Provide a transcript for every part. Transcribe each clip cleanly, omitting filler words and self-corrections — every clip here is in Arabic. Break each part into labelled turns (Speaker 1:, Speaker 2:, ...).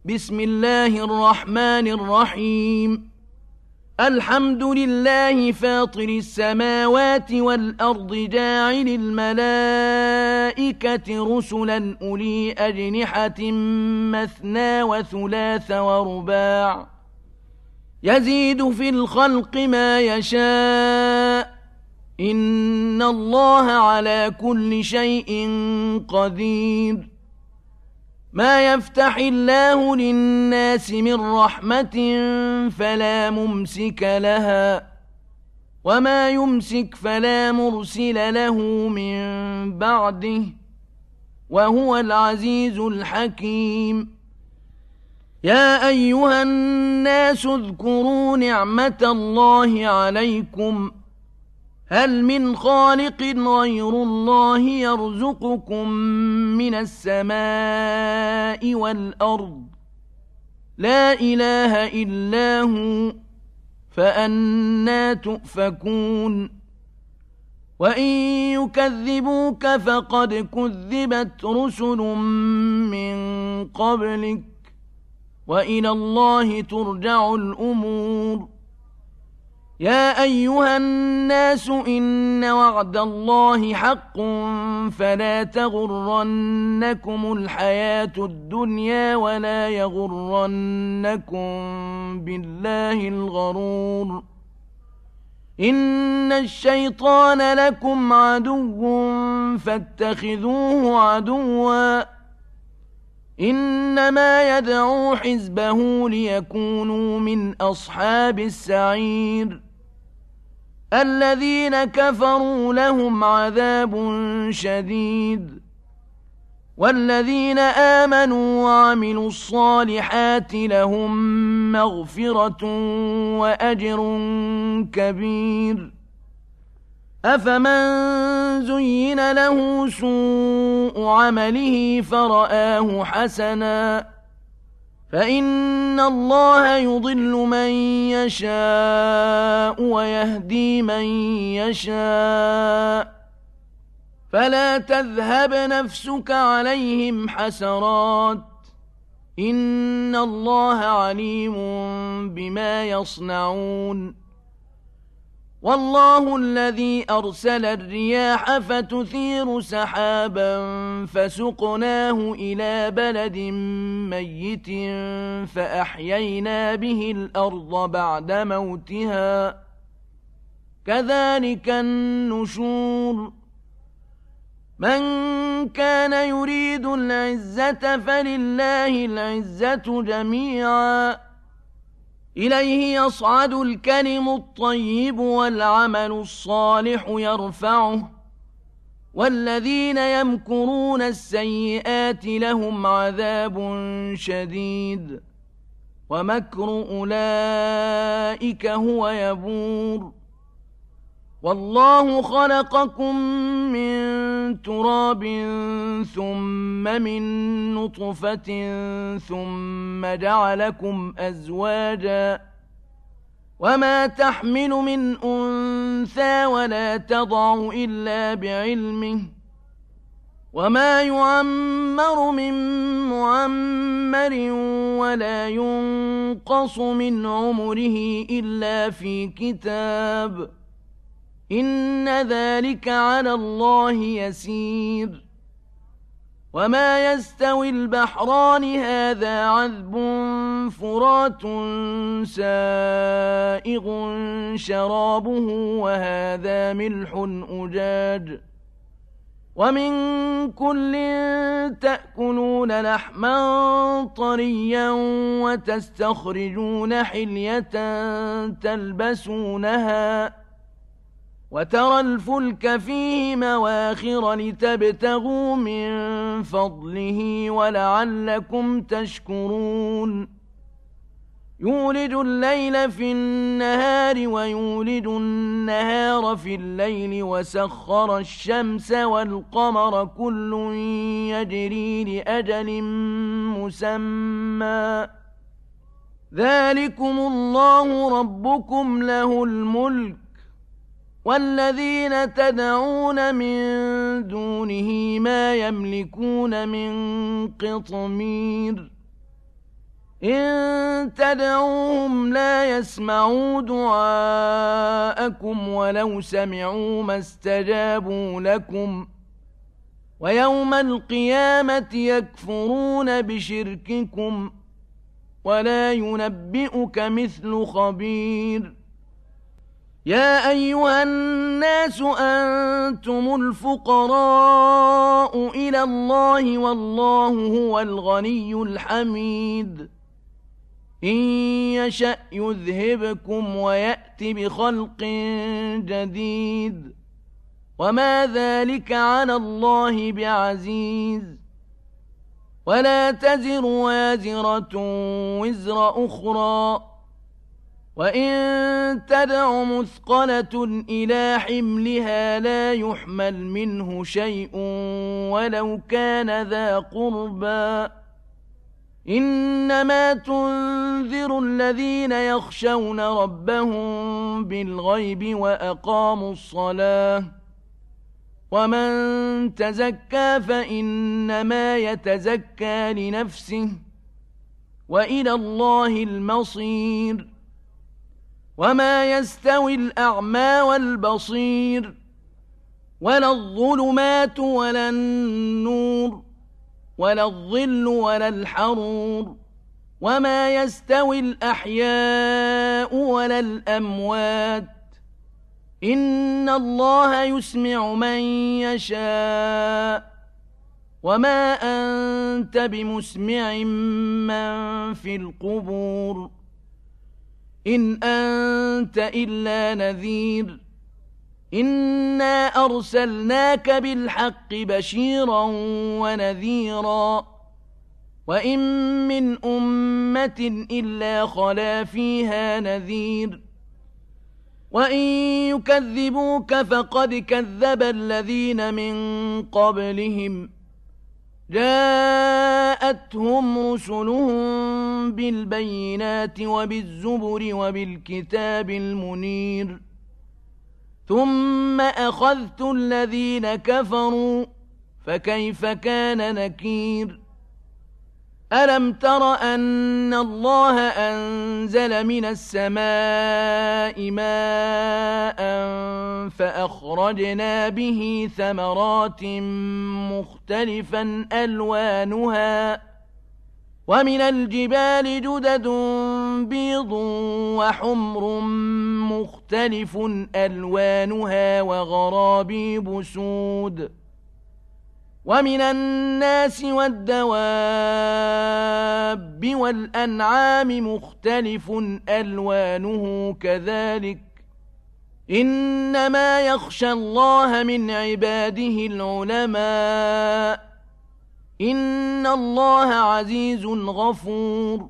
Speaker 1: بسم الله الرحمن الرحيم. الحمد لله فاطر السماوات والأرض جاعل الملائكة رسلا أولي أجنحة مثنى وثلاث ورباع يزيد في الخلق ما يشاء إن الله على كل شيء قدير. ما يفتح الله للناس من رحمة فلا ممسك لها وما يمسك فلا مرسل له من بعده وهو العزيز الحكيم. يا أيها الناس اذكروا نعمة الله عليكم هل من خالق غير الله يرزقكم من السماء والأرض لا إله إلا هو فأنى تؤفكون. وإن يكذبوك فقد كذبت رسل من قبلك وإلى الله ترجع الأمور. يا أيها الناس إن وعد الله حق فلا تغرنكم الحياة الدنيا ولا يغرنكم بالله الغرور. إن الشيطان لكم عدو فاتخذوه عدوا إنما يدعو حزبه ليكونوا من أصحاب السعير. الذين كفروا لهم عذاب شديد والذين آمنوا وعملوا الصالحات لهم مغفرة وأجر كبير. أفمن زين له سوء عمله فرآه حسنا فإن الله يضل من يشاء ويهدي من يشاء فلا تذهب نفسك عليهم حسرات إن الله عليم بما يصنعون. والله الذي أرسل الرياح فتثير سحابا فسقناه إلى بلد ميت فأحيينا به الأرض بعد موتها كذلك النشور. من كان يريد العزة فلله العزة جميعا إليه يصعد الكلم الطيب والعمل الصالح يرفعه والذين يمكرون السيئات لهم عذاب شديد ومكر أولئك هو يبور. والله خلقكم من تراب ثم من نطفة ثم جعلكم أزواجا وما تحمل من أنثى ولا تضع إلا بعلمه وما يعمر من معمر ولا ينقص من عمره إلا في كتاب إن ذلك على الله يسير. وما يستوي البحران هذا عذب فرات سائغ شرابه وهذا ملح أجاج ومن كل تأكلون لحما طريا وتستخرجون حلية تلبسونها وترى الفلك فيه مواخر لتبتغوا من فضله ولعلكم تشكرون. يولج الليل في النهار ويولج النهار في الليل وسخر الشمس والقمر كل يجري لأجل مسمى ذلكم الله ربكم له الملك والذين تدعون من دونه ما يملكون من قطمير إن تدعوهم لا يسمعوا دعاءكم ولو سمعوا ما استجابوا لكم ويوم القيامة يكفرون بشرككم ولا ينبئك مثل خبير. يا أيها الناس أنتم الفقراء إلى الله والله هو الغني الحميد. إن يشأ يذهبكم ويأت بخلق جديد وما ذلك على الله بعزيز. ولا تزر وازرة وزر أخرى وإن تدع مثقلة إلى حملها لا يحمل منه شيء ولو كان ذا قربى. إنما تنذر الذين يخشون ربهم بالغيب وأقاموا الصلاة ومن تزكى فإنما يتزكى لنفسه وإلى الله المصير. وما يستوي الأعمى والبصير ولا الظلمات ولا النور ولا الظل ولا الحرور وما يستوي الأحياء ولا الأموات. إن الله يسمع من يشاء وما أنت بمسمع من في القبور إن أنت إلا نذير. إنا أرسلناك بالحق بشيرا ونذيرا وإن من أمة إلا خلا فيها نذير. وإن يكذبوك فقد كذب الذين من قبلهم جاءتهم رسلهم بالبينات وبالزبر وبالكتاب المنير ثم أخذت الذين كفروا فكيف كان نكير. ألم تر أن الله أنزل من السماء ماء فأخرجنا به ثمرات مختلفا ألوانها ومن الجبال جدد بيض وحمر مختلف ألوانها وغرابيب سود ومن الناس والدواب والأنعام مختلف ألوانه كذلك إنما يخشى الله من عباده العلماء إن الله عزيز غفور.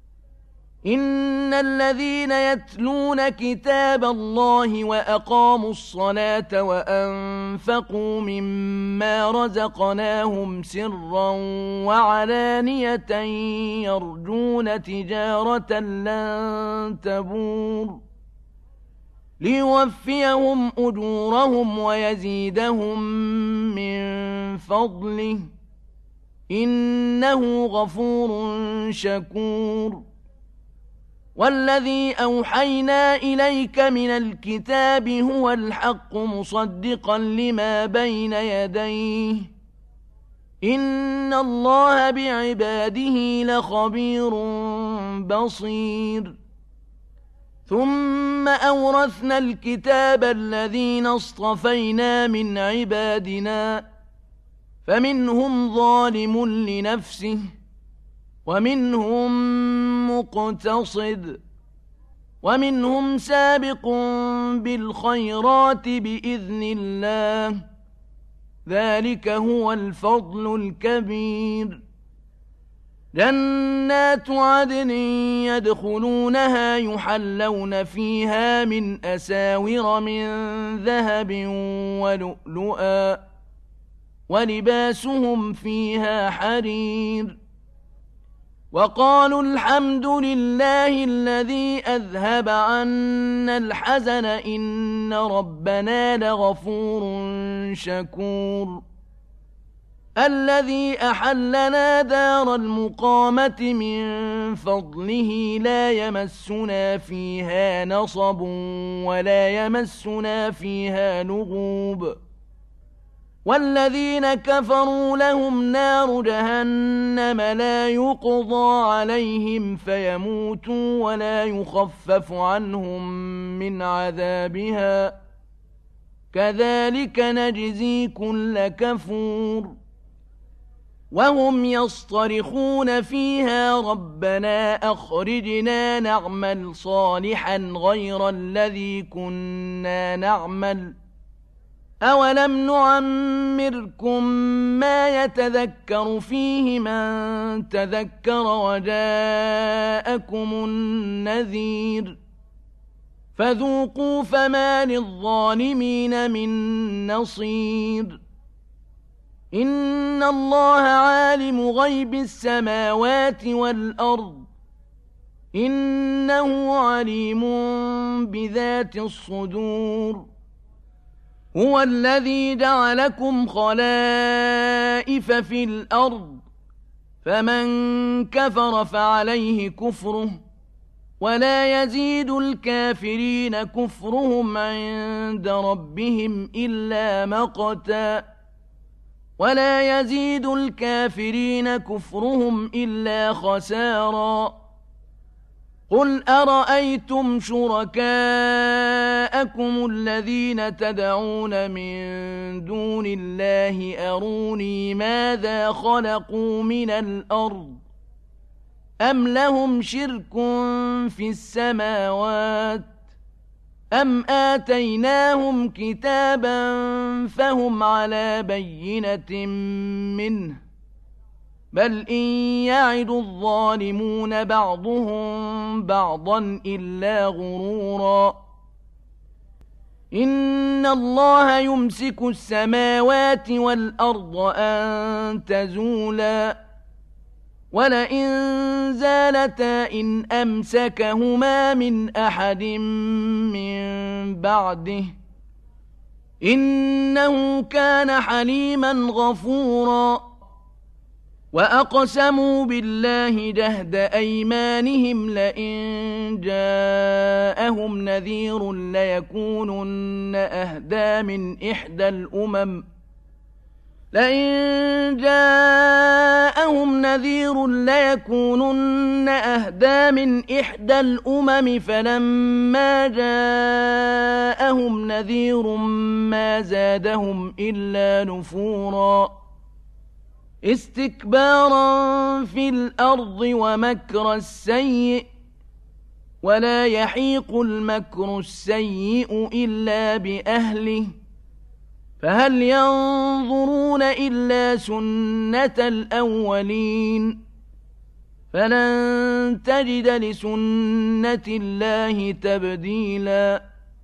Speaker 1: إن الذين يتلون كتاب الله وأقاموا الصلاة وأنفقوا مما رزقناهم سرا وعلانية يرجون تجارة لن تبور ليوفيهم أجورهم ويزيدهم من فضله إنه غفور شكور. والذي أوحينا إليك من الكتاب هو الحق مصدقا لما بين يديه إن الله بعباده لخبير بصير. ثم أورثنا الكتاب الذين اصطفينا من عبادنا فمنهم ظالم لنفسه ومنهم مقتصد ومنهم سابق بالخيرات بإذن الله ذلك هو الفضل الكبير. جنات عدن يدخلونها يحلون فيها من أساور من ذهب ولؤلؤا ولباسهم فيها حرير. وقالوا الحمد لله الذي أذهب عنا الحزن إن ربنا لغفور شكور. الذي أحلنا دار المقامة من فضله لا يمسنا فيها نصب ولا يمسنا فيها لغوب والذين كفروا لهم نار جهنم لا يقضى عليهم فيموتوا ولا يخفف عنهم من عذابها كذلك نجزي كل كفور وهم يصطرخون فيها ربنا أخرجنا نعمل صالحا غير الذي كنا نعمل أولم نعمركم ما يتذكر فيه من تذكر وجاءكم النذير فذوقوا فما للظالمين من نصير إن الله عالم غيب السماوات والأرض إنه عليم بذات الصدور هو الذي جعلكم خلائف في الأرض فمن كفر فعليه كفره ولا يزيد الكافرين كفرهم عند ربهم إلا مقتا ولا يزيد الكافرين كفرهم إلا خسارا قل أرأيتم شركاءكم الذين تدعون من دون الله أروني ماذا خلقوا من الأرض أم لهم شرك في السماوات أم آتيناهم كتابا فهم على بينة منه بل إن يعد الظالمون بعضهم بعضا إلا غرورا إن الله يمسك السماوات والأرض أن تزولا ولئن زالتا إن أمسكهما من أحد من بعده إنه كان حليما غفورا وأقسموا بالله جهد أيمانهم لئن جاءهم نذير ليكونن أهدى من إحدى الأمم لئن جاءهم نذير ليكونن أهدى من إحدى الأمم فلما جاءهم نذير ما زادهم إلا نفورا استكبارا في الأرض ومكر السيء ولا يحيق المكر السيء إلا بأهله فهل ينظرون إلا سنة الأولين فلن تجد لسنة الله تبديلا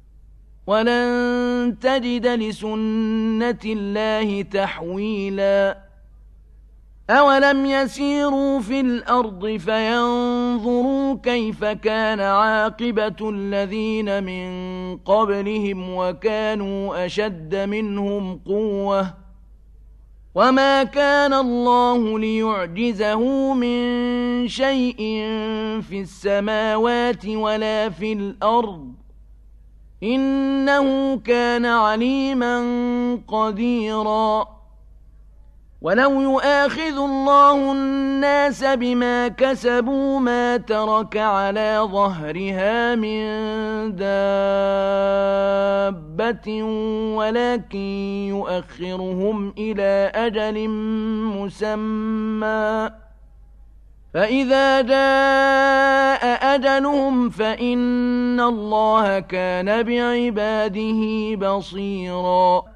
Speaker 1: ولن تجد لسنة الله تحويلا أولم يسيروا في الأرض فينظروا كيف كان عاقبة الذين من قبلهم وكانوا أشد منهم قوة وما كان الله ليعجزه من شيء في السماوات ولا في الأرض إنه كان عليما قديرا ولو يؤاخذ الله الناس بما كسبوا ما ترك على ظهرها من دابة ولكن يؤخرهم إلى أجل مسمى فإذا جاء أجلهم فإن الله كان بعباده بصيراً